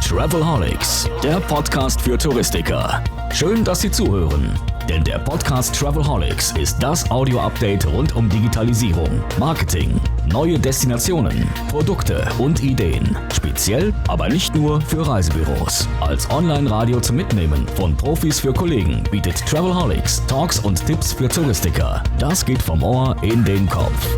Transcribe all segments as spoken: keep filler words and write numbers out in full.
Travelholics, der Podcast für Touristiker. Schön, dass Sie zuhören, denn der Podcast Travelholics ist das Audio-Update rund um Digitalisierung, Marketing, neue Destinationen, Produkte und Ideen. Speziell, aber nicht nur für Reisebüros. Als Online-Radio zum Mitnehmen von Profis für Kollegen bietet Travelholics Talks und Tipps für Touristiker. Das geht vom Ohr in den Kopf.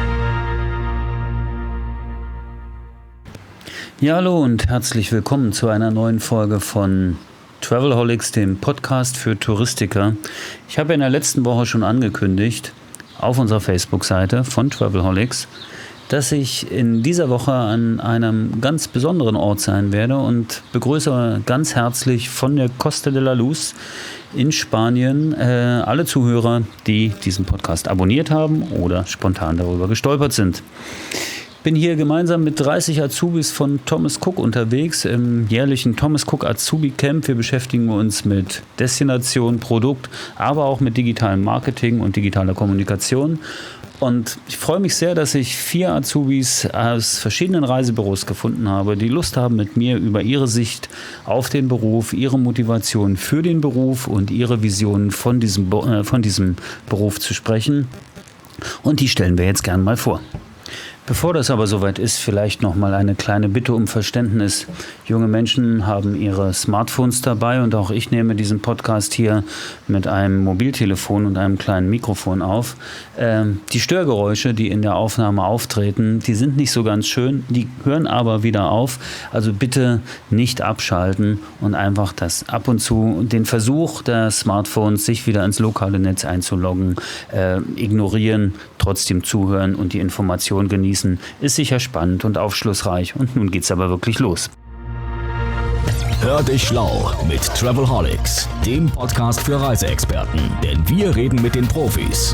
Ja, hallo und herzlich willkommen zu einer neuen Folge von Travelholics, dem Podcast für Touristiker. Ich habe in der letzten Woche schon angekündigt, auf unserer Facebook-Seite von Travelholics, dass ich in dieser Woche an einem ganz besonderen Ort sein werde und begrüße ganz herzlich von der Costa de la Luz in Spanien äh, alle Zuhörer, die diesen Podcast abonniert haben oder spontan darüber gestolpert sind. Ich bin hier gemeinsam mit dreißig Azubis von Thomas Cook unterwegs im jährlichen Thomas Cook Azubi Camp. Wir beschäftigen uns mit Destination, Produkt, aber auch mit digitalem Marketing und digitaler Kommunikation. Und ich freue mich sehr, dass ich vier Azubis aus verschiedenen Reisebüros gefunden habe, die Lust haben, mit mir über ihre Sicht auf den Beruf, ihre Motivation für den Beruf und ihre Visionen von diesem, äh, von diesem Beruf zu sprechen. Und die stellen wir jetzt gern mal vor. Bevor das aber soweit ist, vielleicht noch mal eine kleine Bitte um Verständnis. Junge Menschen haben ihre Smartphones dabei und auch ich nehme diesen Podcast hier mit einem Mobiltelefon und einem kleinen Mikrofon auf. Ähm, die Störgeräusche, die in der Aufnahme auftreten, die sind nicht so ganz schön, die hören aber wieder auf. Also bitte nicht abschalten und einfach das ab und zu den Versuch der Smartphones, sich wieder ins lokale Netz einzuloggen, äh, ignorieren, trotzdem zuhören und die Information genießen. Ist sicher spannend und aufschlussreich. Und nun geht's aber wirklich los. Hör dich schlau mit Travelholics, dem Podcast für Reiseexperten. Denn wir reden mit den Profis.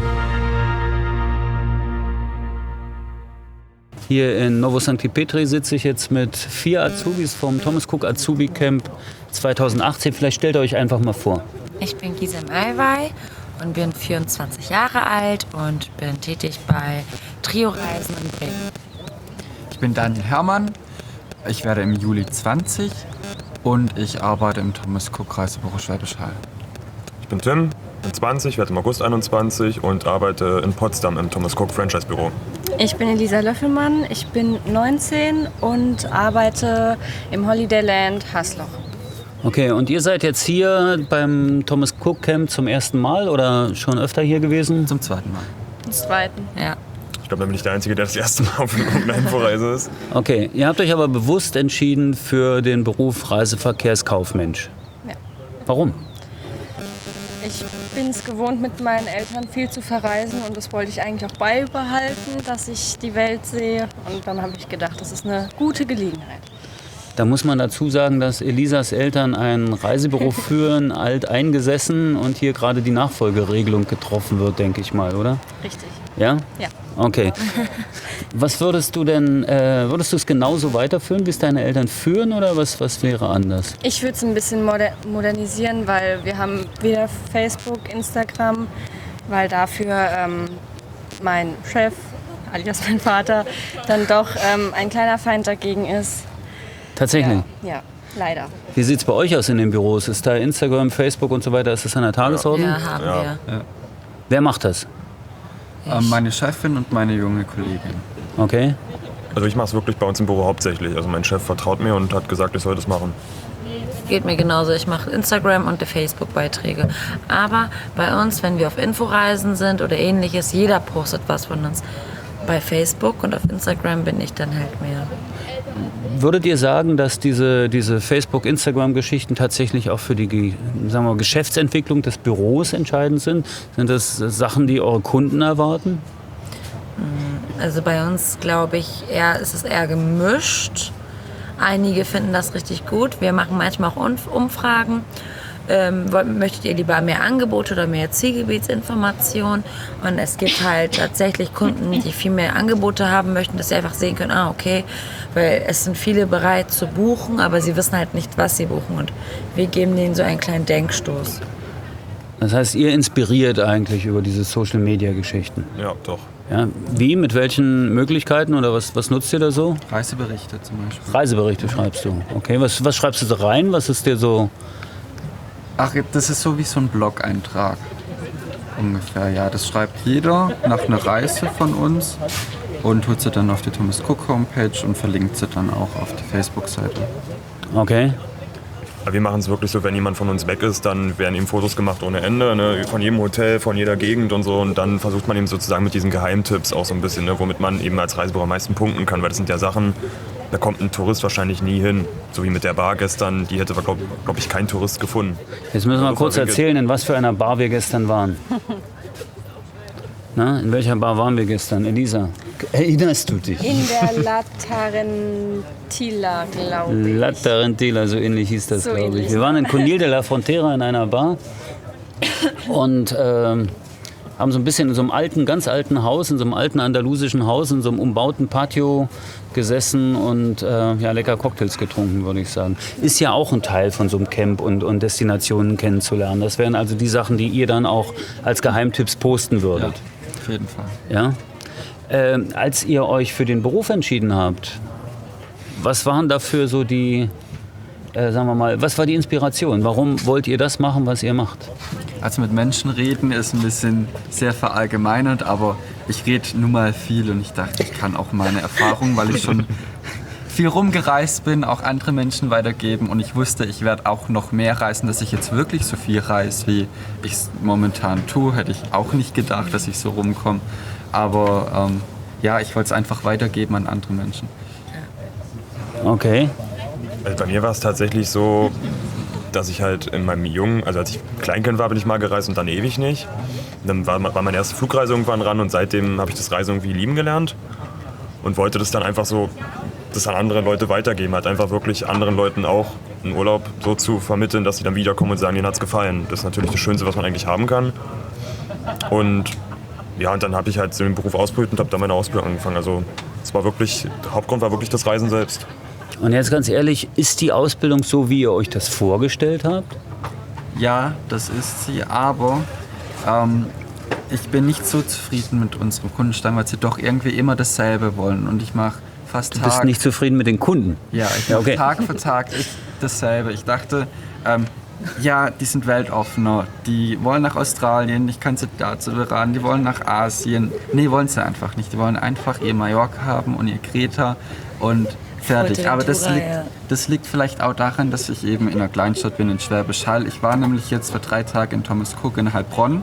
Hier in Novo Sancti Petri sitze ich jetzt mit vier Azubis vom Thomas Cook Azubi Camp zwanzig achtzehn. Vielleicht stellt ihr euch einfach mal vor. Ich bin Gisem Alvay und bin vierundzwanzig Jahre alt und bin tätig bei Trio Reisen in Bremen. Ich bin Daniel Herrmann, ich werde im Juli zwanzig und ich arbeite im Thomas Cook Reisebüro Schwäbisch Hall. Ich bin Tim, bin zwanzig, werde im August einundzwanzig und arbeite in Potsdam im Thomas Cook Franchise Büro. Ich bin Elisa Löffelmann, ich bin neunzehn und arbeite im Holidayland Hasloch. Okay, und ihr seid jetzt hier beim Thomas Cook Camp zum ersten Mal oder schon öfter hier gewesen? Zum zweiten Mal. Zum zweiten. Ja. Ich glaube, da bin ich der Einzige, der das erste Mal auf irgendeiner Inforeise ist. Okay, ihr habt euch aber bewusst entschieden für den Beruf Reiseverkehrskaufmensch. Ja. Warum? Ich bin es gewohnt, mit meinen Eltern viel zu verreisen und das wollte ich eigentlich auch beibehalten, dass ich die Welt sehe. Und dann habe ich gedacht, das ist eine gute Gelegenheit. Da muss man dazu sagen, dass Elisas Eltern ein Reisebüro führen, alt eingesessen und hier gerade die Nachfolgeregelung getroffen wird, denke ich mal, oder? Richtig. Ja? Ja. Okay. Was würdest du denn, äh, würdest du es genauso weiterführen, wie es deine Eltern führen, oder was, was wäre anders? Ich würde es ein bisschen moder- modernisieren, weil wir haben weder Facebook, Instagram, weil dafür ähm, mein Chef, alias mein Vater, dann doch ähm, ein kleiner Feind dagegen ist. Tatsächlich? Ja, ja, leider. Wie sieht es bei euch aus in den Büros? Ist da Instagram, Facebook und so weiter, ist das an der Tagesordnung? Ja, haben Ja. wir. Ja. Wer macht das? Ähm, meine Chefin und meine junge Kollegin. Okay. Also ich mache es wirklich bei uns im Büro hauptsächlich. Also mein Chef vertraut mir und hat gesagt, ich soll das machen. Geht mir genauso. Ich mache Instagram und die Facebook-Beiträge. Aber bei uns, wenn wir auf Inforeisen sind oder ähnliches, jeder postet was von uns. Bei Facebook und auf Instagram bin ich dann halt mehr. Würdet ihr sagen, dass diese, diese Facebook-Instagram-Geschichten tatsächlich auch für die, sagen wir, Geschäftsentwicklung des Büros entscheidend sind? Sind das Sachen, die eure Kunden erwarten? Also bei uns, glaube ich, eher, ist es eher gemischt. Einige finden das richtig gut. Wir machen manchmal auch Umfragen. Ähm, möchtet ihr lieber mehr Angebote oder mehr Zielgebietsinformationen? Und es gibt halt tatsächlich Kunden, die viel mehr Angebote haben möchten, dass sie einfach sehen können, ah okay, weil es sind viele bereit zu buchen, aber sie wissen halt nicht, was sie buchen. Und wir geben denen so einen kleinen Denkstoß. Das heißt, ihr inspiriert eigentlich über diese Social-Media-Geschichten. Ja, doch. Ja, wie, mit welchen Möglichkeiten oder was, was nutzt ihr da so? Reiseberichte zum Beispiel. Reiseberichte schreibst du. Okay, was, was schreibst du da rein? Was ist dir so... Ach, das ist so wie so ein Blog-Eintrag. Ungefähr, ja. Das schreibt jeder nach einer Reise von uns und tut sie dann auf die Thomas Cook Homepage und verlinkt sie dann auch auf die Facebook-Seite. Okay. Wir machen es wirklich so, wenn jemand von uns weg ist, dann werden ihm Fotos gemacht ohne Ende, ne? Von jedem Hotel, von jeder Gegend und so. Und dann versucht man eben sozusagen mit diesen Geheimtipps auch so ein bisschen, ne? Womit man eben als Reisebüro am meisten punkten kann. Weil das sind ja Sachen, da kommt ein Tourist wahrscheinlich nie hin. So wie mit der Bar gestern, die hätte, glaube glaub ich, kein Tourist gefunden. Jetzt müssen wir mal kurz erzählen, in was für einer Bar wir gestern waren. Na, in welcher Bar waren wir gestern? Elisa, erinnerst du dich? In der La Tarentilla, glaube ich. La Tarentilla, so ähnlich hieß das, So glaube ich. ähnlich. Wir waren in Conil de la Frontera in einer Bar und ähm, haben so ein bisschen in so einem alten, ganz alten Haus, in so einem alten andalusischen Haus, in so einem umbauten Patio gesessen und äh, ja, lecker Cocktails getrunken, würde ich sagen. Ist ja auch ein Teil von so einem Camp und, und Destinationen kennenzulernen. Das wären also die Sachen, die ihr dann auch als Geheimtipps posten würdet. Ja, auf jeden Fall. Ja? Ähm, als ihr euch für den Beruf entschieden habt, was waren dafür so die, äh, sagen wir mal, was war die Inspiration? Warum wollt ihr das machen, was ihr macht? Also mit Menschen reden ist ein bisschen sehr verallgemeinert, aber ich rede nun mal viel und ich dachte, ich kann auch meine Erfahrungen, weil ich schon viel rumgereist bin, auch andere Menschen weitergeben und ich wusste, ich werde auch noch mehr reisen, dass ich jetzt wirklich so viel reise, wie ich es momentan tue, hätte ich auch nicht gedacht, dass ich so rumkomme. Aber ähm, ja, ich wollte es einfach weitergeben an andere Menschen. Okay. Also bei mir war es tatsächlich so, dass ich halt in meinem Jungen, also als ich Kleinkind war, bin ich mal gereist und dann ewig nicht. Dann war, war meine erste Flugreise irgendwann ran und seitdem habe ich das Reisen irgendwie lieben gelernt und wollte das dann einfach so, das an andere Leute weitergeben, halt einfach wirklich anderen Leuten auch einen Urlaub so zu vermitteln, dass sie dann wiederkommen und sagen, ihnen hat's gefallen. Das ist natürlich das Schönste, was man eigentlich haben kann. Und ja, und dann habe ich halt so den Beruf ausprobiert und habe dann meine Ausbildung angefangen. Also es war wirklich, der Hauptgrund war wirklich das Reisen selbst. Und jetzt ganz ehrlich, ist die Ausbildung so, wie ihr euch das vorgestellt habt? Ja, das ist sie, aber ähm, ich bin nicht so zufrieden mit unserem Kundenstamm, weil sie doch irgendwie immer dasselbe wollen und ich mache fast Du Tag... bist nicht zufrieden mit den Kunden? Ja, ich Ja, mache okay. Tag für Tag echt dasselbe. Ich dachte, ähm, ja, die sind weltoffener, die wollen nach Australien, ich kann sie dazu beraten, die wollen nach Asien. Nee, wollen sie einfach nicht. Die wollen einfach ihr Mallorca haben und ihr Kreta und fertig. Aber das liegt, das liegt vielleicht auch daran, dass ich eben in einer Kleinstadt bin, in Schwäbisch Hall. Ich war nämlich jetzt für drei Tage in Thomas Cook in Heilbronn.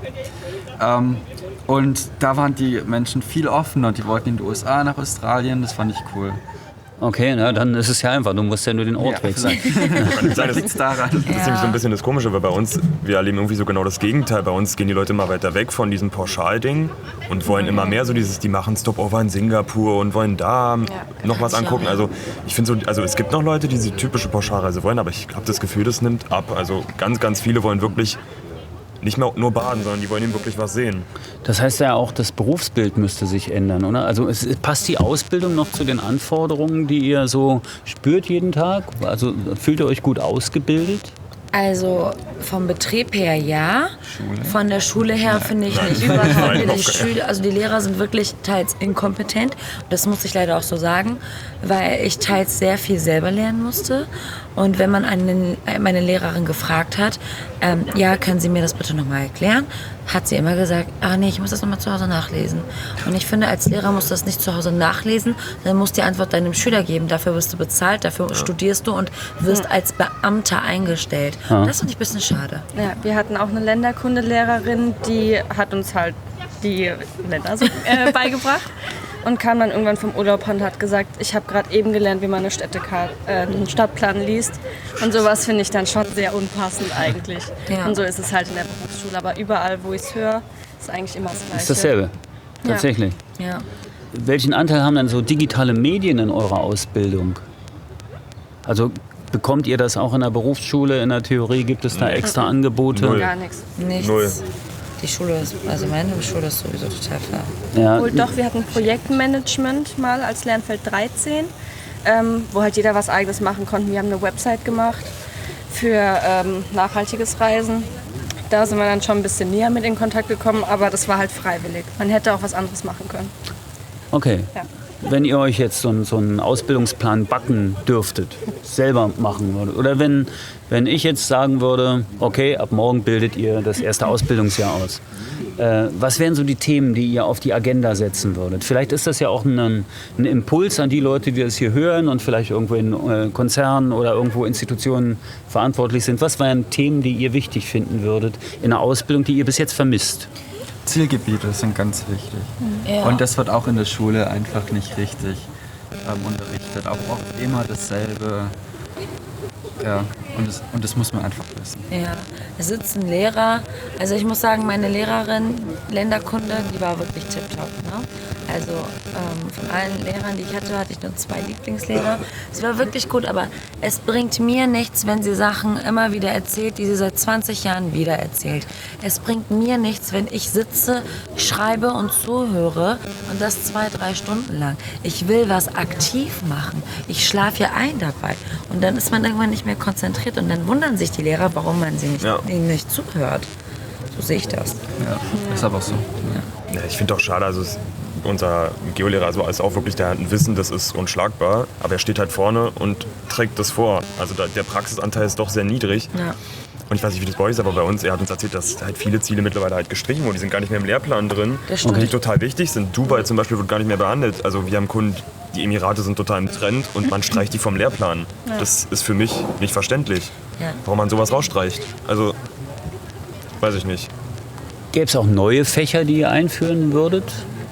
Ähm, und da waren die Menschen viel offener. Die wollten in die U S A, nach Australien. Das fand ich cool. Okay, na, dann ist es ja einfach. Du musst ja nur den Ort Ja, wechseln. Vielleicht liegt es daran. Das ist nämlich so ein bisschen das Komische, weil bei uns, wir erleben irgendwie so genau das Gegenteil. Bei uns gehen die Leute immer weiter weg von diesem Pauschalding und wollen immer mehr so dieses, die machen Stopover in Singapur und wollen da noch was angucken. Also ich finde so, also es gibt noch Leute, die diese typische Pauschalreise wollen, aber ich habe das Gefühl, das nimmt ab. Also ganz, ganz viele wollen wirklich nicht mehr nur baden, sondern die wollen eben wirklich was sehen. Das heißt ja auch, das Berufsbild müsste sich ändern, oder? Also es, passt die Ausbildung noch zu den Anforderungen, die ihr so spürt jeden Tag? Also fühlt ihr euch gut ausgebildet? Also vom Betrieb her ja, von der Schule her finde ich nicht. Nein. Weil die, Schüler, also die Lehrer sind wirklich teils inkompetent. Das muss ich leider auch so sagen, weil ich teils sehr viel selber lernen musste. Und wenn man einen, meine Lehrerin gefragt hat, ähm, ja, können Sie mir das bitte nochmal erklären, hat sie immer gesagt, ah nee, ich muss das nochmal zu Hause nachlesen. Und ich finde, als Lehrer musst du das nicht zu Hause nachlesen, dann musst du die Antwort deinem Schüler geben. Dafür wirst du bezahlt, dafür ja. studierst du und wirst als Beamter eingestellt. Ja. Das finde ich ein bisschen schade. Ja, wir hatten auch eine Länderkundelehrerin, die hat uns halt die Länder so, äh, beigebracht und kam dann irgendwann vom Urlaub und hat gesagt, ich habe gerade eben gelernt, wie man eine Städtekarte, äh, einen Stadtplan liest. Und sowas finde ich dann schon sehr unpassend eigentlich. Ja. Und so ist es halt in der Berufsschule. Aber überall, wo ich es höre, ist eigentlich immer das Gleiche. Ist dasselbe, tatsächlich. Ja. Ja. Welchen Anteil haben denn so digitale Medien in eurer Ausbildung? Also bekommt ihr das auch in der Berufsschule, in der Theorie? Gibt es da extra Angebote? Null. Gar nichts. Nichts. Null. Die Schule ist, also meine Schule ist sowieso total fair. Ja. Obwohl doch, wir hatten Projektmanagement mal als Lernfeld dreizehn, ähm, wo halt jeder was Eigenes machen konnte. Wir haben eine Website gemacht für ähm, nachhaltiges Reisen. Da sind wir dann schon ein bisschen näher mit in Kontakt gekommen, aber das war halt freiwillig. Man hätte auch was anderes machen können. Okay. Ja. Wenn ihr euch jetzt so, einen- so einen Ausbildungsplan backen dürftet, selber machen würdet, oder wenn, wenn ich jetzt sagen würde, okay, ab morgen bildet ihr das erste Ausbildungsjahr aus. Äh, was wären so die Themen, die ihr auf die Agenda setzen würdet? Vielleicht ist das ja auch ein, ein Impuls an die Leute, die das hier hören und vielleicht irgendwo in äh, Konzernen oder irgendwo Institutionen verantwortlich sind. Was wären Themen, die ihr wichtig finden würdet in der Ausbildung, die ihr bis jetzt vermisst? Zielgebiete sind ganz wichtig. Ja. Und das wird auch in der Schule einfach nicht richtig ähm, unterrichtet. Auch oft immer dasselbe. Ja, und das, und das muss man einfach wissen. Ja, da sitzt ein Lehrer. Also ich muss sagen, meine Lehrerin, Länderkunde, die war wirklich tipptopp. Ne? Also ähm, von allen Lehrern, die ich hatte, hatte ich nur zwei Lieblingslehrer. Sie war wirklich gut, aber es bringt mir nichts, wenn sie Sachen immer wieder erzählt, die sie seit zwanzig Jahren wieder erzählt. Es bringt mir nichts, wenn ich sitze, schreibe und zuhöre und das zwei, drei Stunden lang. Ich will was aktiv machen. Ich schlafe ja ein dabei. Und dann ist man irgendwann nicht mehr konzentriert und dann wundern sich die Lehrer, warum man sie nicht, Ja. ihnen nicht zuhört. So sehe ich das. Ja, ist aber so. Ja, ich finde auch schade, also es, unser Geolehrer also ist auch wirklich, der hat ein Wissen, das ist unschlagbar, aber er steht halt vorne und trägt das vor. Also da, der Praxisanteil ist doch sehr niedrig. Ja. Und ich weiß nicht, wie das bei euch ist, aber bei uns, er hat uns erzählt, dass halt viele Ziele mittlerweile halt gestrichen wurden. Die sind gar nicht mehr im Lehrplan drin. Das stimmt. Die total wichtig sind. Dubai zum Beispiel wird gar nicht mehr behandelt. Also wir haben Kunden, die Emirate sind total im Trend und man streicht die vom Lehrplan. Das ist für mich nicht verständlich, Ja. warum man sowas rausstreicht. Also, weiß ich nicht. Gäbe es auch neue Fächer, die ihr einführen würdet?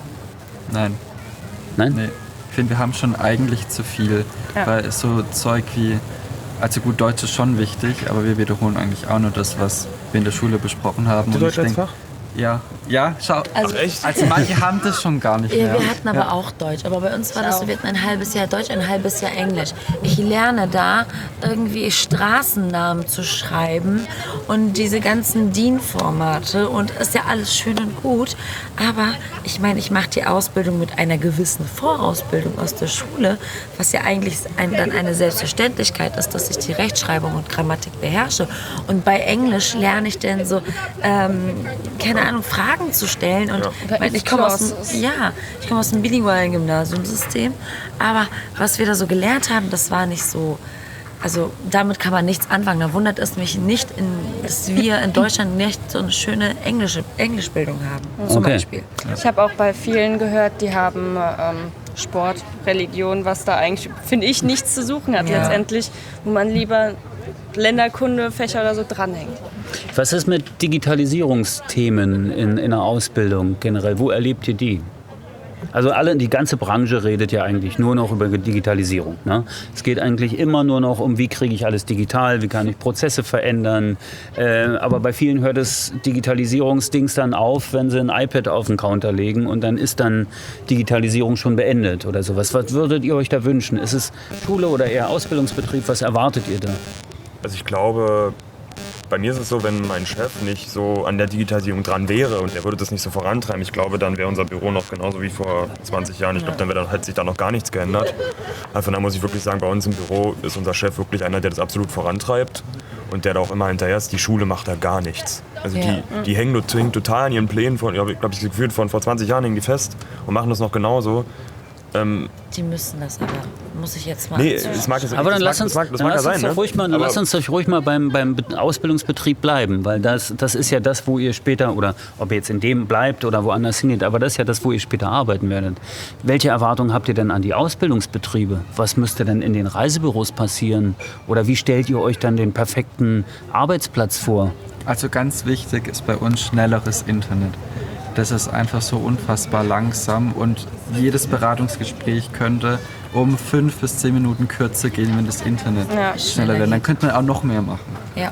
Nein, Nein? nee. Ich finde, wir haben schon eigentlich zu viel. Ja. Weil so Zeug wie, also gut, Deutsch ist schon wichtig, aber wir wiederholen eigentlich auch nur das, was wir in der Schule besprochen haben. Und ich denk- Ja, ja, schau. Also- Ach echt? Also manche haben das schon gar nicht Ja, mehr. wir hatten aber Ja. auch Deutsch, aber bei uns war das so, auch. wir hatten ein halbes Jahr Deutsch, ein halbes Jahr Englisch. Ich lerne da irgendwie Straßennamen zu schreiben und diese ganzen D I N-Formate und ist ja alles schön und gut, aber ich meine, ich mache die Ausbildung mit einer gewissen Vorausbildung aus der Schule, was ja eigentlich ein, dann eine Selbstverständlichkeit ist, dass ich die Rechtschreibung und Grammatik beherrsche. Und bei Englisch lerne ich dann so, ähm, keine Ahnung, Fragen zu stellen und ich, meine, ich komme aus dem, If-Clauses. ja, ich komme aus dem bilingualen Gymnasiumsystem, aber was wir da so gelernt haben, das war nicht so, also damit kann man nichts anfangen. Da wundert es mich nicht, in, dass wir in Deutschland nicht so eine schöne englische Englischbildung haben, zum Okay. Beispiel. Ich habe auch bei vielen gehört, die haben ähm, Sport, Religion, was da eigentlich, finde ich, nichts zu suchen hat Ja. letztendlich, wo man lieber Länderkunde, Fächer oder so dranhängt. Was ist mit Digitalisierungsthemen in, in der Ausbildung generell? Wo erlebt ihr die? Also alle, die ganze Branche redet ja eigentlich nur noch über Digitalisierung. Ne? Es geht eigentlich immer nur noch um, wie kriege ich alles digital, wie kann ich Prozesse verändern. Äh, aber bei vielen hört das Digitalisierungsdings dann auf, wenn sie ein iPad auf den Counter legen und dann ist dann Digitalisierung schon beendet oder sowas. Was würdet ihr euch da wünschen? Ist es Schule oder eher Ausbildungsbetrieb? Was erwartet ihr da? Also ich glaube, bei mir ist es so, wenn mein Chef nicht so an der Digitalisierung dran wäre und er würde das nicht so vorantreiben, ich glaube, dann wäre unser Büro noch genauso wie vor zwanzig Jahren. Ich glaube, dann wäre dann, hätte sich da noch gar nichts geändert. Also von daher muss ich wirklich sagen, bei uns im Büro ist unser Chef wirklich einer, der das absolut vorantreibt und der da auch immer hinterher ist. Die Schule macht da gar nichts. Also Ja. die, die hängen nur hängen total an ihren Plänen von, ich glaube, ich gefühlt von vor zwanzig Jahren hängen die fest und machen das noch genauso. Ähm, Die müssen das aber, muss ich jetzt mal. nee, das mag es Aber dann das lass mag, uns, das mag, das dann mag ja lass uns sein, doch ne? ruhig mal, dann Aber- lass uns doch ruhig mal beim, beim Be- Ausbildungsbetrieb bleiben, weil das, das ist ja das, wo ihr später, oder ob ihr jetzt in dem bleibt oder woanders hingeht, aber das ist ja das, wo ihr später arbeiten werdet. Welche Erwartungen habt ihr denn an die Ausbildungsbetriebe? Was müsste denn in den Reisebüros passieren? Oder wie stellt ihr euch dann den perfekten Arbeitsplatz vor? Also ganz wichtig ist bei uns schnelleres Internet. Das ist einfach so unfassbar langsam und jedes Beratungsgespräch könnte um fünf bis zehn Minuten kürzer gehen, wenn das Internet Ja. schneller wäre. Dann könnte man auch noch mehr machen. Ja.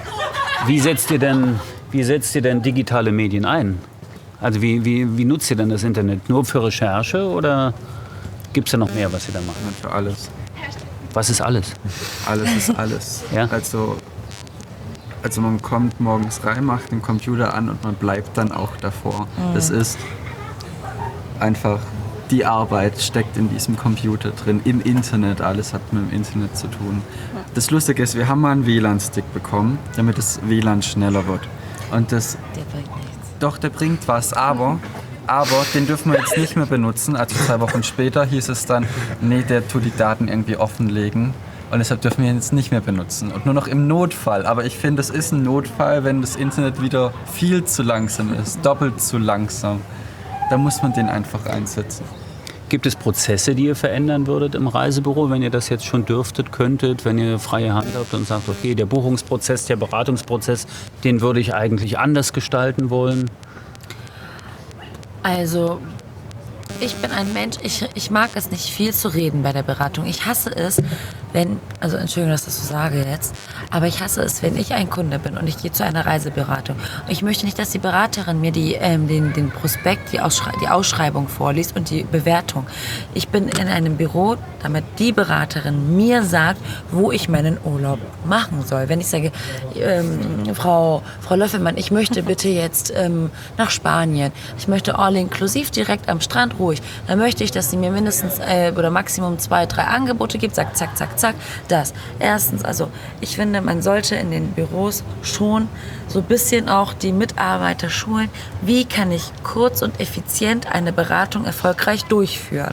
Wie setzt ihr denn, wie setzt ihr denn digitale Medien ein? Also wie, wie, wie nutzt ihr denn das Internet? Nur für Recherche oder gibt es da noch mehr, was ihr da macht? Und für alles. Was ist alles? Alles ist alles. Ja. Also, also man kommt morgens rein, macht den Computer an und man bleibt dann auch davor. Das ist einfach, die Arbeit steckt in diesem Computer drin, im Internet, alles hat mit dem Internet zu tun. Das Lustige ist, wir haben mal einen W L A N-Stick bekommen, damit das W L A N schneller wird. Und das, Der bringt nichts. doch, der bringt was, aber, aber den dürfen wir jetzt nicht mehr benutzen. Also zwei Wochen später hieß es dann, nee, der tut die Daten irgendwie offenlegen. Und deshalb dürfen wir ihn jetzt nicht mehr benutzen. Und nur noch im Notfall. Aber ich finde, es ist ein Notfall, wenn das Internet wieder viel zu langsam ist, doppelt zu langsam. Da muss man den einfach einsetzen. Gibt es Prozesse, die ihr verändern würdet im Reisebüro, wenn ihr das jetzt schon dürftet, könntet, wenn ihr freie Hand habt und sagt, okay, der Buchungsprozess, der Beratungsprozess, den würde ich eigentlich anders gestalten wollen? Also, ich bin ein Mensch, ich, ich mag es nicht viel zu reden bei der Beratung. Ich hasse es, wenn, also Entschuldigung, dass ich das so sage jetzt, aber ich hasse es, wenn ich ein Kunde bin und ich gehe zu einer Reiseberatung. Und ich möchte nicht, dass die Beraterin mir die, ähm, den, den Prospekt, die, Ausschrei- die Ausschreibung vorliest und die Bewertung. Ich bin in einem Büro, damit die Beraterin mir sagt, wo ich meinen Urlaub machen soll. Wenn ich sage, ähm, Frau, Frau Löffelmann, ich möchte bitte jetzt ähm, nach Spanien, ich möchte all inklusiv direkt am Strand ruhig, dann möchte ich, dass sie mir mindestens äh, oder Maximum zwei, drei Angebote gibt, sagt zack, zack, zack, das. Erstens, also ich finde, man sollte in den Büros schon so ein bisschen auch die Mitarbeiter schulen, wie kann ich kurz und effizient eine Beratung erfolgreich durchführen.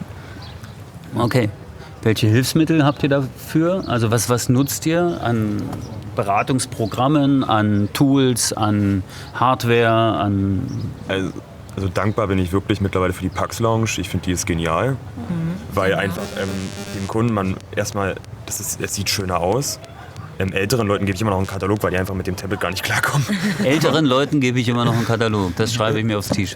Okay. Welche Hilfsmittel habt ihr dafür? Also was, was nutzt ihr an Beratungsprogrammen, an Tools, an Hardware, an... Also, also dankbar bin ich wirklich mittlerweile für die Pax Lounge. Ich finde, die ist genial, mhm. weil einfach ähm, dem Kunden man erstmal, das ist, es sieht schöner aus. Ähm, älteren Leuten gebe ich immer noch einen Katalog, weil die einfach mit dem Tablet gar nicht klarkommen. Älteren Leuten gebe ich immer noch einen Katalog. Das schreibe ich mir aufs T-Shirt.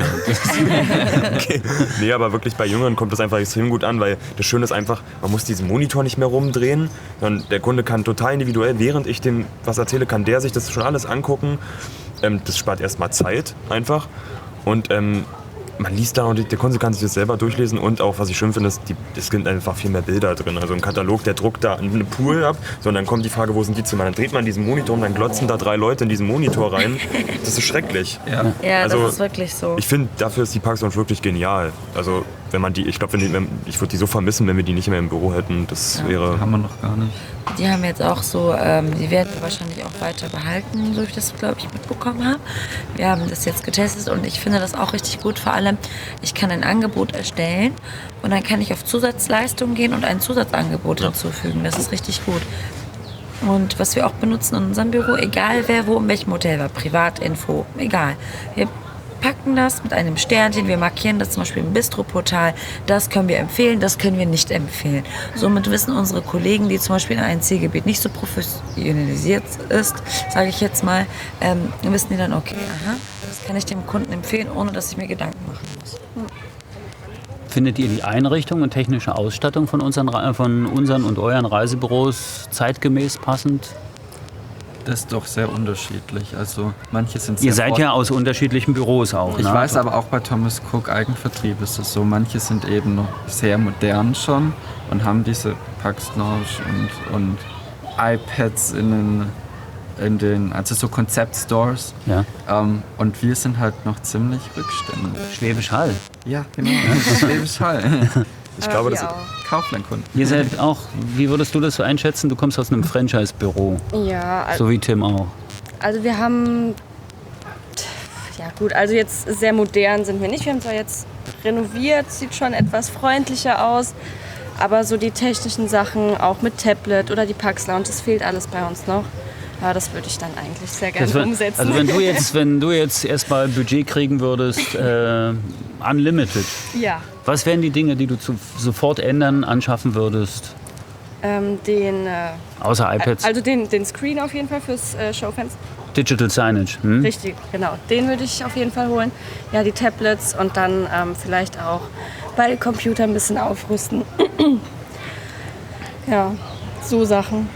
Okay. Nee, aber wirklich bei Jüngeren kommt das einfach extrem gut an, weil das Schöne ist einfach, man muss diesen Monitor nicht mehr rumdrehen, sondern der Kunde kann total individuell, während ich dem was erzähle, kann der sich das schon alles angucken. Ähm, das spart erstmal Zeit einfach. Und ähm, man liest da und der Kunde kann sich das selber durchlesen und auch, was ich schön finde, ist, die, es sind einfach viel mehr Bilder drin. Also ein Katalog, der druckt da einen Pool ab, sondern dann kommt die Frage, wo sind die Zimmer? Dann dreht man diesen Monitor und dann glotzen da drei Leute in diesen Monitor rein. Das ist schrecklich. Ja, ja also, das ist wirklich so. Ich finde, dafür ist die Pax Lounge wirklich genial. Also wenn man die, ich glaube, ich würde die so vermissen, wenn wir die nicht mehr im Büro hätten. Das Ja. wäre. Haben wir noch gar nicht. Die haben jetzt auch so, ähm, die werden wir wahrscheinlich auch weiter behalten, so wie ich das, glaube ich, mitbekommen habe. Wir haben das jetzt getestet und ich finde das auch richtig gut. Vor allem, ich kann ein Angebot erstellen und dann kann ich auf Zusatzleistungen gehen und ein Zusatzangebot Ja. hinzufügen. Das ist richtig gut. Und was wir auch benutzen in unserem Büro, egal wer wo in welchem Hotel war, Privatinfo, egal. Wir packen das mit einem Sternchen, wir markieren das zum Beispiel im Bistro-Portal, das können wir empfehlen, das können wir nicht empfehlen. Somit wissen unsere Kollegen, die zum Beispiel in einem Zielgebiet nicht so professionalisiert ist, sage ich jetzt mal, ähm, wissen die dann, okay, aha, das kann ich dem Kunden empfehlen, ohne dass ich mir Gedanken machen muss. Findet ihr die Einrichtung und technische Ausstattung von unseren, Re- von unseren und euren Reisebüros zeitgemäß passend? Das ist doch sehr unterschiedlich. Also manche sind sehr Ihr seid fort- ja aus unterschiedlichen Büros auch, Ich ne? weiß aber auch bei Thomas Cook Eigenvertrieb ist es so. Manche sind eben noch sehr modern schon und haben diese Pax Lounge und, und iPads in den, in den, also so Konzeptstores. Ja. Ähm, und wir sind halt noch ziemlich rückständig. Schwäbisch Hall. Ja, genau. Schwäbisch Hall. Ich glaube, das wir ist. auch. Kauflandkunden. Ihr seid auch, wie würdest du das so einschätzen? Du kommst aus einem Franchise-Büro, Ja, also, so wie Tim auch. also wir haben, ja gut, also jetzt sehr modern sind wir nicht. Wir haben zwar jetzt renoviert, sieht schon etwas freundlicher aus, aber so die technischen Sachen, auch mit Tablet oder die Pax Lounge, das fehlt alles bei uns noch. Ja, das würde ich dann eigentlich sehr gerne Das wär- umsetzen. Also wenn du jetzt, wenn du jetzt erstmal Budget kriegen würdest, äh, unlimited, ja, was wären die Dinge, die du zu, sofort ändern, anschaffen würdest? ähm, den, äh, Außer iPads, also den, den Screen auf jeden Fall fürs äh, Showfenster. Digital Signage. Hm? Richtig, genau. Den würde ich auf jeden Fall holen. Ja, die Tablets und dann ähm, vielleicht auch bei Computer ein bisschen aufrüsten. Ja, so Sachen.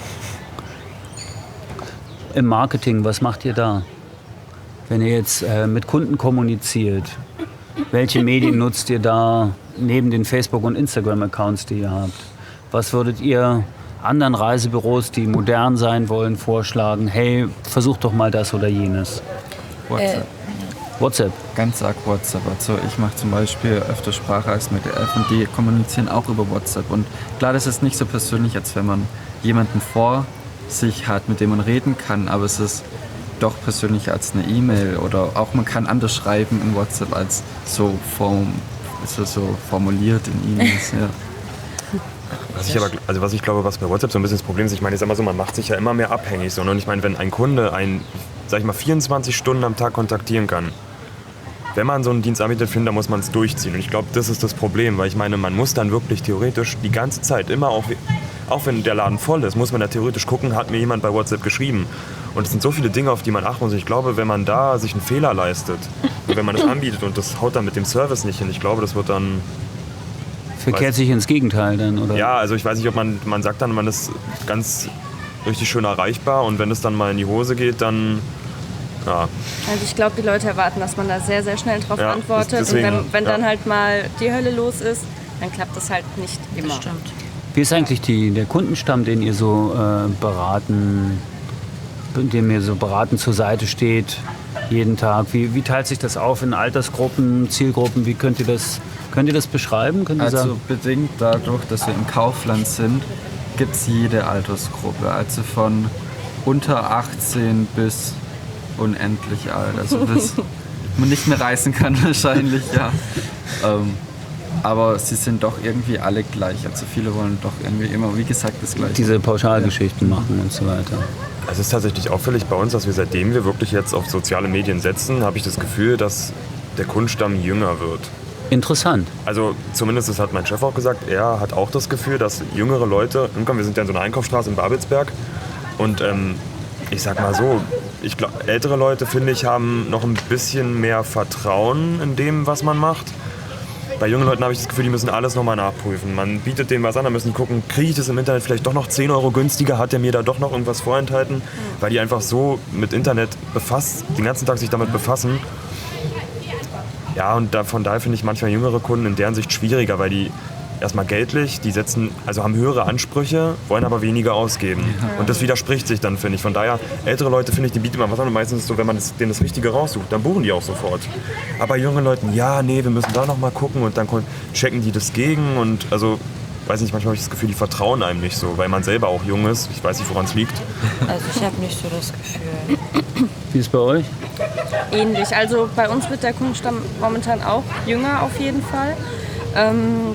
Im Marketing, was macht ihr da? Wenn ihr jetzt äh, mit Kunden kommuniziert, welche Medien nutzt ihr da neben den Facebook- und Instagram-Accounts, die ihr habt? Was würdet ihr anderen Reisebüros, die modern sein wollen, vorschlagen? Hey, versucht doch mal das oder jenes. WhatsApp. WhatsApp. Ganz arg WhatsApp. Also ich mache zum Beispiel öfter Sprachreisen mit der Elf und die kommunizieren auch über WhatsApp. Und klar, das ist nicht so persönlich, als wenn man jemanden vor sich hat, mit dem man reden kann. Aber es ist doch persönlicher als eine E-Mail oder auch man kann anders schreiben in WhatsApp als so, form, so, so formuliert in E-Mails. Ja. Was ich aber, also was ich glaube, was bei WhatsApp so ein bisschen das Problem ist, ich meine, ich sag mal so, man macht sich ja immer mehr abhängig. So, und ich meine, wenn ein Kunde einen, sag ich mal, vierundzwanzig Stunden am Tag kontaktieren kann, wenn man so einen Dienst anbietet, finde, dann muss man es durchziehen. Und ich glaube, das ist das Problem, weil ich meine, man muss dann wirklich theoretisch die ganze Zeit immer, auch, auch wenn der Laden voll ist, muss man da theoretisch gucken, hat mir jemand bei WhatsApp geschrieben. Und es sind so viele Dinge, auf die man achten muss. Ich glaube, wenn man da sich einen Fehler leistet, und wenn man das anbietet und das haut dann mit dem Service nicht hin, ich glaube, das wird dann... Verkehrt sich ins Gegenteil dann, oder? Ja, also ich weiß nicht, ob man, man sagt dann, man ist ganz richtig schön erreichbar und wenn es dann mal in die Hose geht, dann, ja. Also ich glaube, die Leute erwarten, dass man da sehr, sehr schnell drauf Ja, antwortet. deswegen, und wenn, wenn ja. dann halt mal die Hölle los ist, dann klappt das halt nicht immer. Das stimmt. Wie ist eigentlich die, der Kundenstamm, den ihr so äh, beraten, dem ihr so beraten zur Seite steht, jeden Tag? Wie, wie teilt sich das auf in Altersgruppen, Zielgruppen? Wie könnt ihr das, könnt ihr das beschreiben? Könnt ihr Also sagen? bedingt dadurch, dass wir im Kaufland sind, gibt es jede Altersgruppe. Also von unter achtzehn bis unendlich alt. Also bis man nicht mehr reisen kann wahrscheinlich, ja. Ähm, aber sie sind doch irgendwie alle gleich. Also viele wollen doch irgendwie immer, wie gesagt, das Gleiche. Diese Pauschalgeschichten machen und so weiter. Es ist tatsächlich auffällig bei uns, dass wir seitdem wir wirklich jetzt auf soziale Medien setzen, habe ich das Gefühl, dass der Kundenstamm jünger wird. Interessant. Also zumindest das hat mein Chef auch gesagt, er hat auch das Gefühl, dass jüngere Leute, wir sind ja in so einer Einkaufsstraße in Babelsberg und ähm, ich sag mal so, ich glaub, ältere Leute, finde ich, haben noch ein bisschen mehr Vertrauen in dem, was man macht. Bei jungen Leuten habe ich das Gefühl, die müssen alles nochmal nachprüfen. Man bietet denen was an, dann müssen die gucken, kriege ich das im Internet vielleicht doch noch zehn Euro günstiger, hat der mir da doch noch irgendwas vorenthalten, weil die einfach so mit Internet befasst, den ganzen Tag sich damit befassen. Ja, und da, von daher finde ich manchmal jüngere Kunden in deren Sicht schwieriger, weil die erstmal geldlich, die setzen, also haben höhere Ansprüche, wollen aber weniger ausgeben. Und das widerspricht sich dann, finde ich. Von daher, ältere Leute, finde ich, die bieten immer was an und meistens ist es so, wenn man das, denen das Richtige raussucht, dann buchen die auch sofort. Aber bei jungen Leuten, ja, nee, wir müssen da noch mal gucken und dann checken die das gegen und also, weiß nicht, manchmal habe ich das Gefühl, die vertrauen einem nicht so, weil man selber auch jung ist. Ich weiß nicht, woran es liegt. Also ich habe nicht so das Gefühl. Wie ist es bei euch? Ähnlich. Also bei uns wird der Kundenstamm momentan auch jünger auf jeden Fall. Ähm,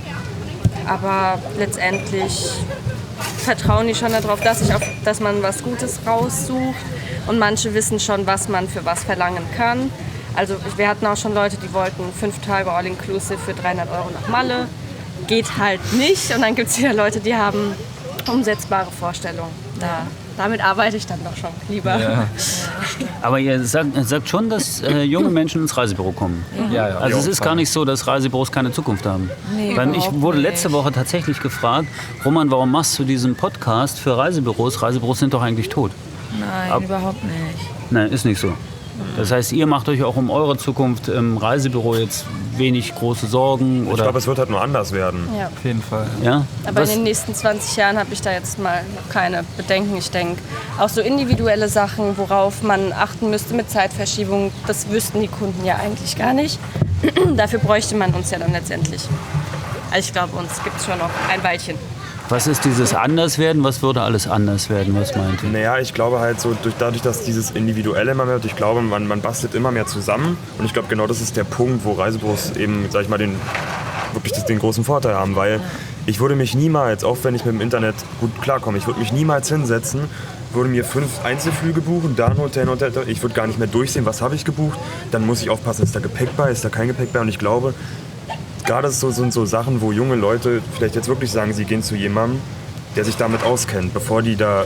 aber letztendlich vertrauen die schon darauf, dass, ich auf, dass man was Gutes raussucht. Und manche wissen schon, was man für was verlangen kann. Also wir hatten auch schon Leute, die wollten fünf Tage All-Inclusive für dreihundert Euro nach Malle. Geht halt nicht. Und dann gibt es wieder Leute, die haben umsetzbare Vorstellungen. Da, damit arbeite ich dann doch schon lieber. Ja. Aber ihr sagt, sagt schon, dass äh, junge Menschen ins Reisebüro kommen. Ja, ja. Also es ist gar nicht so, dass Reisebüros keine Zukunft haben. Nee, Weil ich überhaupt wurde nicht. letzte Woche tatsächlich gefragt, Roman, warum machst du diesen Podcast für Reisebüros? Reisebüros sind doch eigentlich tot. Nein, Ab- überhaupt nicht. Nein, ist nicht so. Das heißt, ihr macht euch auch um eure Zukunft im Reisebüro jetzt wenig große Sorgen? Ich Oder? glaube, es wird halt nur anders werden. Ja. Auf jeden Fall. Ja? Aber Was- in den nächsten zwanzig Jahren habe ich da jetzt mal noch keine Bedenken. Ich denke, auch so individuelle Sachen, worauf man achten müsste mit Zeitverschiebung, das wüssten die Kunden ja eigentlich gar nicht. Dafür bräuchte man uns ja dann letztendlich. Also ich glaube, uns gibt es schon noch ein Weilchen. Was ist dieses Anderswerden? Was würde alles anders werden? Was meint ihr? Naja, ich glaube halt so, durch, dadurch, dass dieses Individuelle immer mehr wird, ich glaube, man, man bastelt immer mehr zusammen. Und ich glaube, genau das ist der Punkt, wo Reisebüros eben, sag ich mal, den, wirklich das, den großen Vorteil haben. Weil ich würde mich niemals, auch wenn ich mit dem Internet gut klarkomme, ich würde mich niemals hinsetzen, würde mir fünf Einzelflüge buchen, da ein Hotel, ein Hotel, ich würde gar nicht mehr durchsehen, was habe ich gebucht. Dann muss ich aufpassen, ist da Gepäck bei, ist da kein Gepäck bei. Und ich glaube, gerade so sind so Sachen, wo junge Leute vielleicht jetzt wirklich sagen, sie gehen zu jemandem, der sich damit auskennt, bevor die da,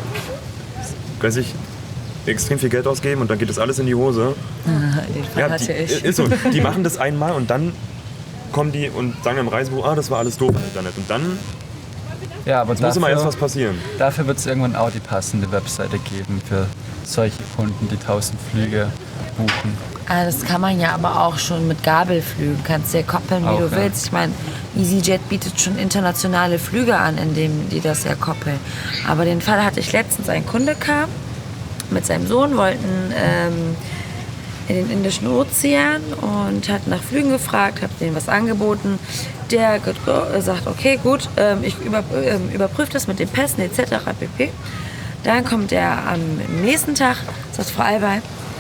weiß ich, extrem viel Geld ausgeben und dann geht das alles in die Hose. Den Fall Ja, hatte die, ich. ist so, die machen das einmal und dann kommen die und sagen im Reisebuch, ah, das war alles doof im Internet. Und dann Ja, aber muss immer erst was dafür, passieren. dafür wird es irgendwann auch die passende Webseite geben für solche Kunden, die tausend Flüge buchen. Ah, das kann man ja aber auch schon mit Gabelflügen. Kannst ja koppeln, wie Auch, du ja. willst. Ich meine, EasyJet bietet schon internationale Flüge an, indem die das ja koppeln. Aber den Fall hatte ich letztens. Ein Kunde kam mit seinem Sohn, wollten ähm, in den Indischen Ozean und hat nach Flügen gefragt, habe denen was angeboten. Der äh, sagt, okay, gut, ähm, ich über, ähm, überprüfe das mit den Pässen et cetera pp. Dann kommt er am nächsten Tag, sagt Frau Albay,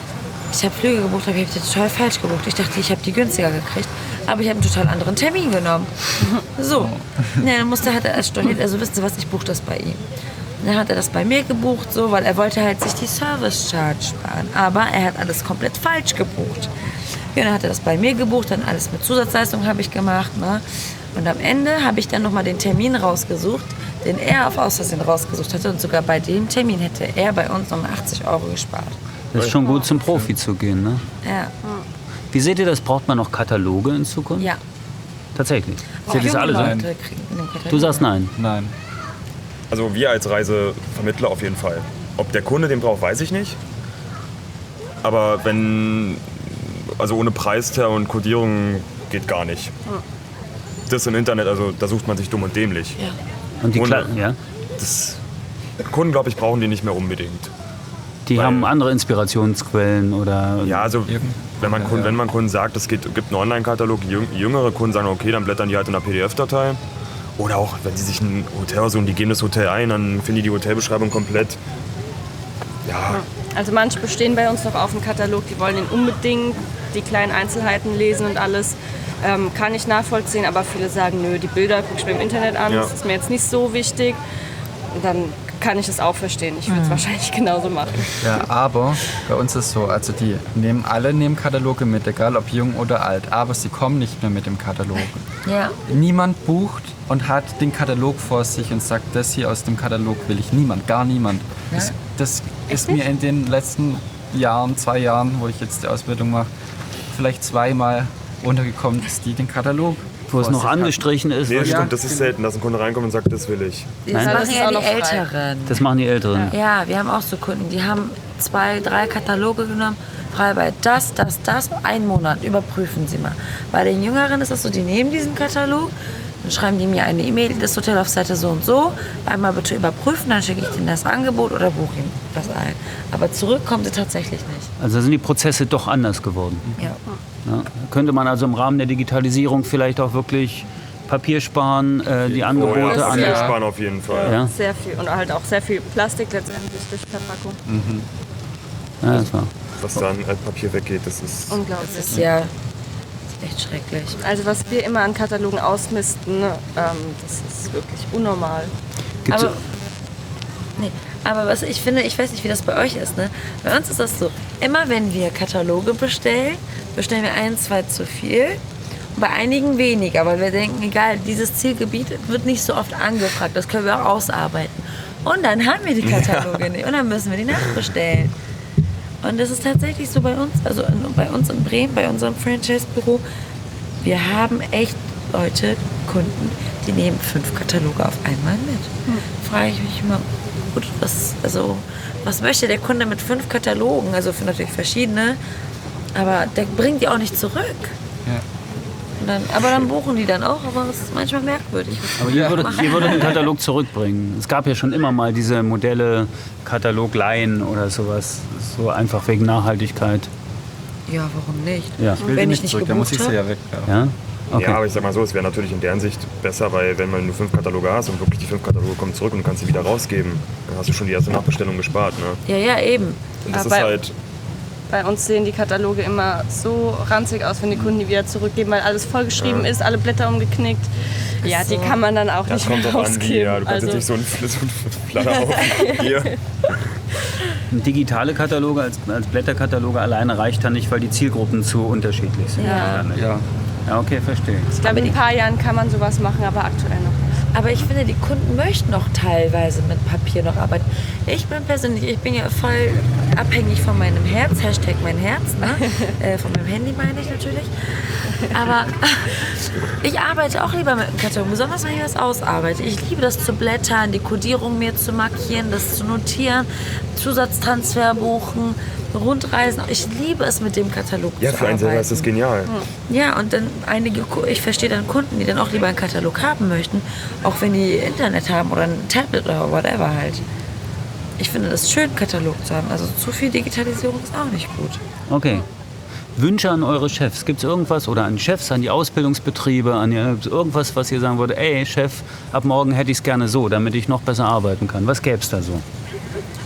ich habe Flüge gebucht, aber ich habe die total falsch gebucht. Ich dachte, ich habe die günstiger gekriegt, aber ich habe einen total anderen Termin genommen. So, ja, dann musste, hat er erst storniert, also wissen Sie was, ich buche das bei ihm. Dann hat er das bei mir gebucht, so, weil er wollte halt sich die Service Charge sparen. Aber er hat alles komplett falsch gebucht. Ja, dann hat er das bei mir gebucht, dann alles mit Zusatzleistung habe ich gemacht. Ne? Und am Ende habe ich dann nochmal den Termin rausgesucht, den er auf Außersehen rausgesucht hatte. Und sogar bei dem Termin hätte er bei uns nochmal achtzig Euro gespart. Das ist schon gut, zum Profi zu gehen, ne? Ja. Wie seht ihr das? Braucht man noch Kataloge in Zukunft? Ja. Tatsächlich. Auch Seht ihr das junge alle so? Leute kriegen in dem Katalog. Du sagst nein. Nein. Also wir als Reisevermittler auf jeden Fall. Ob der Kunde den braucht, weiß ich nicht. Aber wenn, also ohne Preistag und Kodierung geht gar nicht. Das im Internet, also da sucht man sich dumm und dämlich. Ja. Und die Ohne- Kle ja? Das, Kunden, glaube ich, brauchen die nicht mehr unbedingt. Die Weil- haben andere Inspirationsquellen oder. Ja, also wenn man, Kunden, wenn man Kunden sagt, es geht, gibt einen Online-Katalog, jüng- jüngere Kunden sagen, okay, dann blättern die halt in einer P D F-Datei. Oder auch, wenn sie sich ein Hotel aussuchen, die geben das Hotel ein, dann finden die die Hotelbeschreibung komplett. Ja, Also manche bestehen bei uns noch auf dem Katalog, die wollen den unbedingt, die kleinen Einzelheiten lesen und alles. Ähm, kann ich nachvollziehen, aber viele sagen, nö, die Bilder gucke ich mir im Internet an, Ja. das ist mir jetzt nicht so wichtig. Und dann kann ich es auch verstehen. Ich würde es wahrscheinlich genauso machen. Ja, aber bei uns ist so, also die nehmen alle nehmen Kataloge mit, egal ob jung oder alt, aber sie kommen nicht mehr mit dem Katalog. Ja. Niemand bucht und hat den Katalog vor sich und sagt, das hier aus dem Katalog will ich. Niemand, gar niemand. Das, das ist mir in den letzten Jahren, zwei Jahren, wo ich jetzt die Ausbildung mache, vielleicht zweimal untergekommen, dass die den Katalog Wo es vor noch sich hatten. angestrichen ist. nee, was- stimmt, das ist selten, dass ein Kunde reinkommt und sagt, das will ich. Das Nein. machen Das ist ja auch die noch frei. Älteren. Das machen die Älteren. Ja, wir haben auch so Kunden, die haben zwei, drei Kataloge genommen, frei bei das, das, das, einen Monat, überprüfen Sie mal. Bei den Jüngeren ist das so, die nehmen diesen Katalog, dann schreiben die mir eine E-Mail, das Hotel auf Seite so und so, einmal bitte überprüfen, dann schicke ich Ihnen das Angebot oder buche Ihnen das ein. Aber zurück kommt sie tatsächlich nicht. Also sind die Prozesse doch anders geworden. Ja. Ja. Könnte man also im Rahmen der Digitalisierung vielleicht auch wirklich Papier sparen, äh, die Oh, Angebote ja, an. viel Ja. sparen auf jeden Fall. Ja. Sehr viel und halt auch sehr viel Plastik letztendlich durch Verpackung. Ja, das war. Was da an Altpapier weggeht, das ist... Unglaublich. Das ist ja das ist echt schrecklich. Also was wir immer an Katalogen ausmisten, ähm, das ist wirklich unnormal. Gibt's Aber, nee, aber was ich finde, ich weiß nicht, wie das bei euch ist, ne? Bei uns ist das so, immer wenn wir Kataloge bestellen, bestellen wir ein, zwei zu viel. Und bei einigen weniger, weil wir denken, egal, dieses Zielgebiet wird nicht so oft angefragt, das können wir auch ausarbeiten. Und dann haben wir die Kataloge nicht und dann müssen wir die nachbestellen. Und das ist tatsächlich so bei uns, also in- bei uns in Bremen, bei unserem Franchise-Büro, wir haben echt Leute, Kunden, die nehmen fünf Kataloge auf einmal mit. Frage ich mich immer, gut, was, also, was möchte der Kunde mit fünf Katalogen? Also für natürlich verschiedene, aber der bringt die auch nicht zurück. Ja. Und dann, aber dann buchen die dann auch, aber es ist manchmal merkwürdig. Aber ihr würdet, ihr würdet den Katalog zurückbringen. Es gab ja schon immer mal diese Modelle, Katalogleihen oder sowas. So einfach wegen Nachhaltigkeit. Ja, warum nicht? Ja. Ich will Wenn die ich nicht nicht zurück, dann muss ich gebucht sie habe. ja wegwerfen. Ja? Okay. Ja, aber ich sag mal so, es wäre natürlich in deren Sicht besser, weil wenn man nur fünf Kataloge hast und wirklich die fünf Kataloge kommen zurück und du kannst sie wieder rausgeben, dann hast du schon die erste Nachbestellung gespart. Ne? Ja, ja, eben. Und das Aber ist bei- halt, Bei uns sehen die Kataloge immer so ranzig aus, wenn die Kunden die wieder zurückgeben, weil alles vollgeschrieben ist, alle Blätter umgeknickt. Ja, die kann man dann auch das nicht kommt mehr drauf an, wie, rausgeben. ja, du kannst also, jetzt nicht so einen, so einen Flatterhaufen hier. Digitale Kataloge als, als Blätterkataloge alleine reicht dann nicht, weil die Zielgruppen zu unterschiedlich sind. Ja. Ja. Ja, okay, verstehe. ich glaube, in ein paar Jahren kann man sowas machen, aber aktuell noch nicht. Aber ich finde, die Kunden möchten noch teilweise mit Papier noch arbeiten. Ich bin persönlich, ich bin ja voll abhängig von meinem Herz, Hashtag mein Herz, ne? äh, von meinem Handy meine ich natürlich. Aber ich arbeite auch lieber mit einem Karton, besonders wenn ich was ausarbeite. Ich liebe das zu blättern, die Kodierung mir zu markieren, das zu notieren, Zusatztransfer buchen, Rundreisen. Ich liebe es, mit dem Katalog Ja, zu für einen selber arbeiten. ist das genial. Ja, und dann einige, Ku- ich verstehe dann Kunden, die dann auch lieber einen Katalog haben möchten, auch wenn die Internet haben oder ein Tablet oder whatever halt. Ich finde das schön, Katalog zu haben. Also zu viel Digitalisierung ist auch nicht gut. Okay. Wünsche an eure Chefs. Gibt es irgendwas oder an Chefs, an die Ausbildungsbetriebe, an die, irgendwas, was ihr sagen würdet, ey Chef, ab morgen hätte ich es gerne so, damit ich noch besser arbeiten kann. Was gäbe es da so?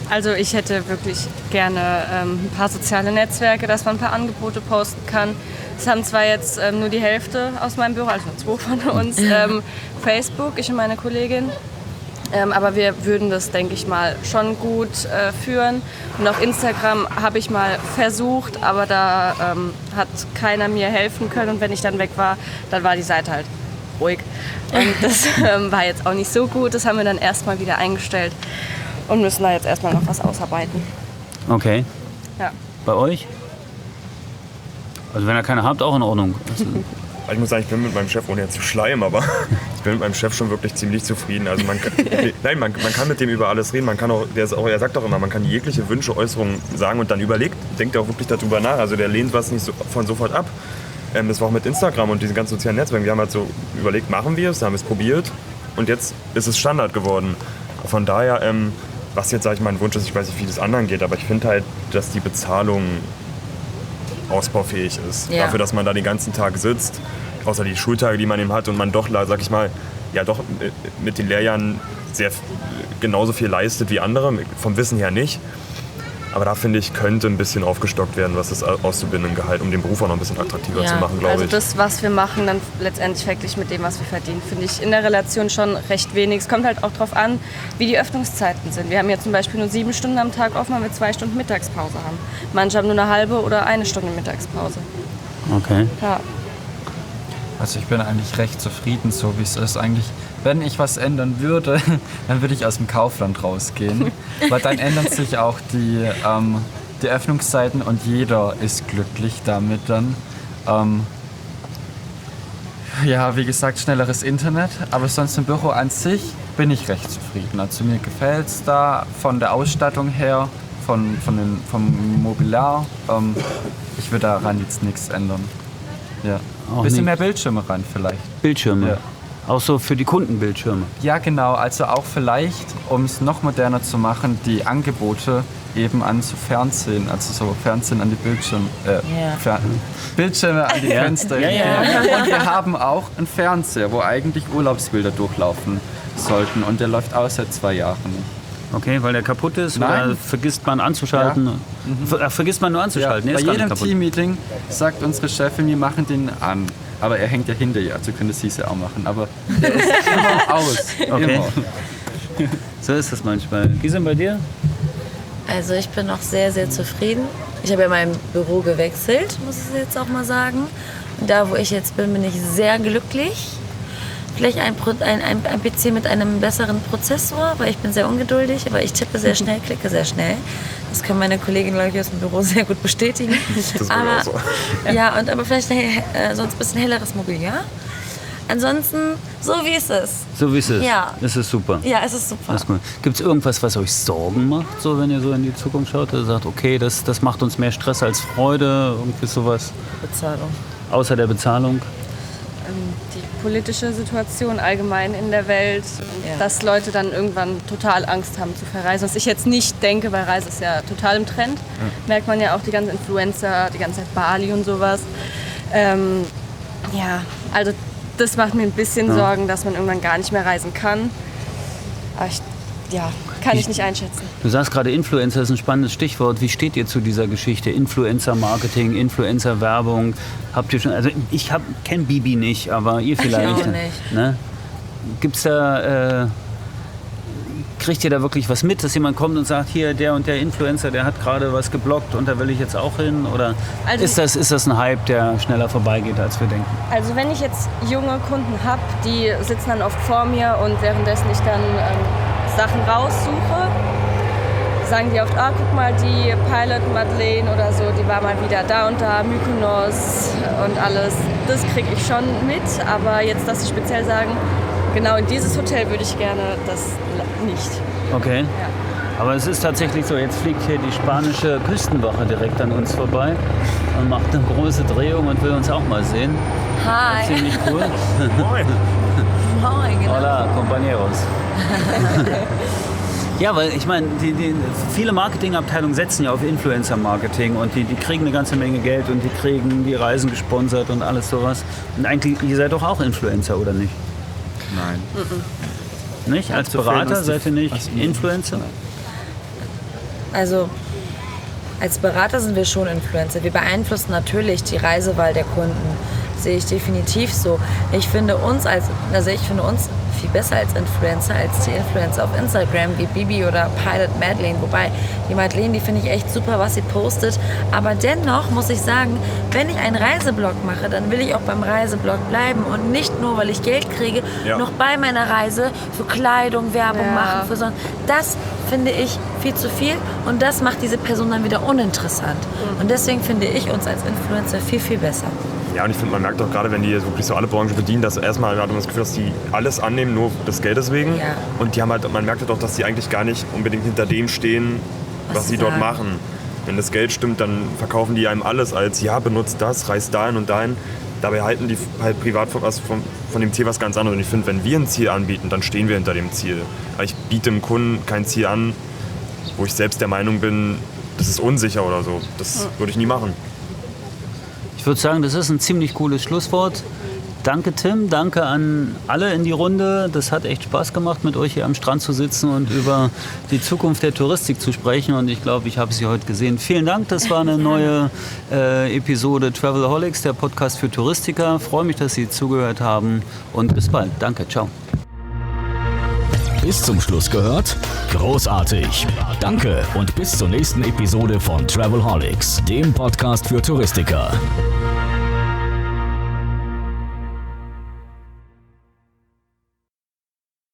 Also ich hätte wirklich gerne ähm, ein paar soziale Netzwerke, dass man ein paar Angebote posten kann. Das haben zwar jetzt ähm, nur die Hälfte aus meinem Büro, also zwei von uns, ähm, Facebook, ich und meine Kollegin. Ähm, aber wir würden das, denke ich mal, schon gut äh, führen. Und auf Instagram habe ich mal versucht, aber da ähm, hat keiner mir helfen können. Und wenn ich dann weg war, dann war die Seite halt ruhig. Und das ähm, war jetzt auch nicht so gut. Das haben wir dann erstmal wieder eingestellt und müssen da jetzt erstmal noch was ausarbeiten. Okay. Ja. Bei euch? Also wenn ihr keine habt, auch in Ordnung. Ich muss sagen, ich bin mit meinem Chef, ohne jetzt zu schleimen, aber ich bin mit meinem Chef schon wirklich ziemlich zufrieden. Also man kann, nein, man, man kann mit dem über alles reden. Man kann auch, der ist auch, er sagt auch immer, man kann jegliche Wünsche, Äußerungen sagen und dann überlegt, denkt er auch wirklich darüber nach. Also der lehnt was nicht so, von sofort ab. Ähm, das war auch mit Instagram und diesen ganzen sozialen Netzwerken. Wir haben halt so überlegt, machen wir es, haben es probiert und jetzt ist es Standard geworden. Von daher, ähm, was jetzt, sage ich mal, ein Wunsch ist, ich weiß nicht, wie das anderen geht, aber ich finde halt, dass die Bezahlung ausbaufähig ist. Ja. Dafür, dass man da den ganzen Tag sitzt, außer die Schultage, die man eben hat und man doch, sag ich mal, ja doch mit den Lehrjahren sehr genauso viel leistet wie andere, vom Wissen her nicht. Aber da finde ich, könnte ein bisschen aufgestockt werden, was das Auszubildendengehalt, um den Beruf auch noch ein bisschen attraktiver Ja, zu machen, glaube Also ich. das, was wir machen, dann letztendlich verglichen mit dem, was wir verdienen, finde ich in der Relation schon recht wenig. Es kommt halt auch darauf an, wie die Öffnungszeiten sind. Wir haben jetzt zum Beispiel nur sieben Stunden am Tag offen, weil wir zwei Stunden Mittagspause haben. Manche haben nur eine halbe oder eine Stunde Mittagspause. Okay. Ja. Also ich bin eigentlich recht zufrieden, so wie es ist. Eigentlich, wenn ich was ändern würde, dann würde ich aus dem Kaufland rausgehen. Weil dann ändern sich auch die, ähm, die Öffnungszeiten und jeder ist glücklich damit dann. Ähm, ja, wie gesagt, schnelleres Internet. Aber sonst im Büro an sich bin ich recht zufrieden. Also mir gefällt es da von der Ausstattung her, von, von den, vom Mobiliar. Ähm, ich würde daran jetzt nichts ändern. Ja. Ein bisschen nicht. mehr Bildschirme rein vielleicht. Bildschirme. Ja. Auch so für die Kundenbildschirme. Ja, genau. Also auch vielleicht, um es noch moderner zu machen, die Angebote eben an so Fernsehen, also so Fernsehen an die Bildschirme, äh, Ja. Fer Bildschirme an die Ja. Fenster. Ja, ja. Und wir haben auch einen Fernseher, wo eigentlich Urlaubsbilder durchlaufen sollten. Und der läuft auch seit zwei Jahren nicht. Okay, weil der kaputt ist Nein. oder vergisst man anzuschalten? Ver äh, vergisst man nur anzuschalten? Ja, Nee, bei ist gar nicht jedem kaputt. Teammeeting sagt unsere Chefin, wir machen den an. Aber er hängt ja hinter ihr, also könnte sie es ja auch machen. Aber der ist immer aus. Okay. Immer. So ist das manchmal. Gisem, bei dir? Also ich bin noch sehr, sehr zufrieden. Ich habe ja mein Büro gewechselt, muss ich jetzt auch mal sagen. Und da, wo ich jetzt bin, bin ich sehr glücklich. Vielleicht ein, Pro- ein, ein, ein P C mit einem besseren Prozessor, weil ich bin sehr ungeduldig, aber ich tippe sehr schnell, klicke sehr schnell. Das können meine Kolleginnen, glaube ich, aus dem Büro sehr gut bestätigen. Das ist wohl aber, auch so. Ja, und aber vielleicht äh, sonst ein bisschen helleres Mobiliar. Ansonsten so wie es ist. So wie es ist. Ja. Das ist super. Ja, es ist super. Das ist gut. Gibt es irgendwas, was euch Sorgen macht, so wenn ihr so in die Zukunft schaut? Ihr sagt, okay, das, das macht uns mehr Stress als Freude, irgendwie sowas, Bezahlung. außer der Bezahlung? Die politische Situation allgemein in der Welt, Ja. dass Leute dann irgendwann total Angst haben zu verreisen. Was ich jetzt nicht denke, weil Reise ist ja total im Trend. Merkt man ja auch die ganzen Influencer, die ganze Zeit Bali und sowas. Ähm, ja, also das macht mir ein bisschen Ja. Sorgen, dass man irgendwann gar nicht mehr reisen kann. Aber ich, ja, kann ich nicht einschätzen. Du sagst gerade, Influencer ist ein spannendes Stichwort. Wie steht ihr zu dieser Geschichte? Influencer-Marketing, Influencer-Werbung. Habt ihr schon, also ich kenne Bibi nicht, aber ihr vielleicht. auch nicht. Ne? Gibt's da, äh, kriegt ihr da wirklich was mit, dass jemand kommt und sagt, hier, der und der Influencer, der hat gerade was geblockt und da will ich jetzt auch hin? Oder Also- ist, das, ist das ein Hype, der schneller vorbeigeht, als wir denken? Also wenn ich jetzt junge Kunden habe, die sitzen dann oft vor mir und währenddessen ich dann ähm, Sachen raussuche, sagen die oft, ah, guck mal, die Pilot Madeleine oder so, die war mal wieder da und da, Mykonos und alles. Das kriege ich schon mit, aber jetzt, dass sie speziell sagen, genau in dieses Hotel würde ich gerne, das nicht. Okay. Ja. Aber es ist tatsächlich so, jetzt fliegt hier die spanische Küstenwache direkt an uns vorbei und macht eine große Drehung und will uns auch mal sehen. Hi. Ziemlich cool. Moin. Moin, genau. Hola, compañeros. Ja, weil ich meine, die, die, viele Marketingabteilungen setzen ja auf Influencer-Marketing und die, die kriegen eine ganze Menge Geld und die kriegen die Reisen gesponsert und alles sowas. Und eigentlich, ihr seid doch auch Influencer, oder nicht? Nein. Nicht? Als so fehlen Berater uns die- seid ihr nicht Ach so, nee. Influencer? Also als Berater sind wir schon Influencer. Wir beeinflussen natürlich die Reisewahl der Kunden. Sehe ich definitiv so. Ich finde uns als, also ich finde uns viel besser als Influencer, als die Influencer auf Instagram wie Bibi oder Pilot Madeleine. Wobei die Madeleine, die finde ich echt super, was sie postet. Aber dennoch muss ich sagen, wenn ich einen Reiseblog mache, dann will ich auch beim Reiseblog bleiben und nicht nur, weil ich Geld kriege, Ja. noch bei meiner Reise für Kleidung Werbung Ja. machen. Für so. Das finde ich viel zu viel und das macht diese Person dann wieder uninteressant. Und deswegen finde ich uns als Influencer viel, viel besser. Ja, und ich finde, man merkt auch gerade, wenn die so wirklich so alle Branchen bedienen, dass erstmal hat man das Gefühl, dass die alles annehmen, nur des Geldes wegen. Ja. Und die haben halt, man merkt halt auch, dass die eigentlich gar nicht unbedingt hinter dem stehen, was, Was sie sie dort sagen. machen. Wenn das Geld stimmt, dann verkaufen die einem alles als, ja, benutzt das, reist dahin und dahin. Dabei halten die halt privat von, was, von, von dem Ziel was ganz anderes. Und ich finde, wenn wir ein Ziel anbieten, dann stehen wir hinter dem Ziel. Weil ich biete dem Kunden kein Ziel an, wo ich selbst der Meinung bin, das ist unsicher oder so. Das würde ich nie machen. Ich würde sagen, das ist ein ziemlich cooles Schlusswort. Danke Tim, danke an alle in die Runde. Das hat echt Spaß gemacht, mit euch hier am Strand zu sitzen und über die Zukunft der Touristik zu sprechen. Und ich glaube, ich habe sie heute gesehen. Vielen Dank, das war eine neue äh, Episode Travelholics, der Podcast für Touristiker. Freue mich, dass Sie zugehört haben und bis bald. Danke, ciao. Bis zum Schluss gehört? Großartig. Danke und bis zur nächsten Episode von Travelholics, dem Podcast für Touristiker.